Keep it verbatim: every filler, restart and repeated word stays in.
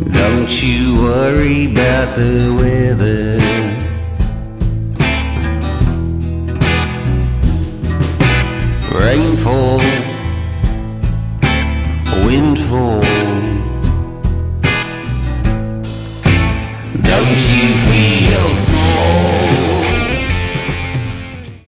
Don't you worry about the weather. Rainfall, windfall,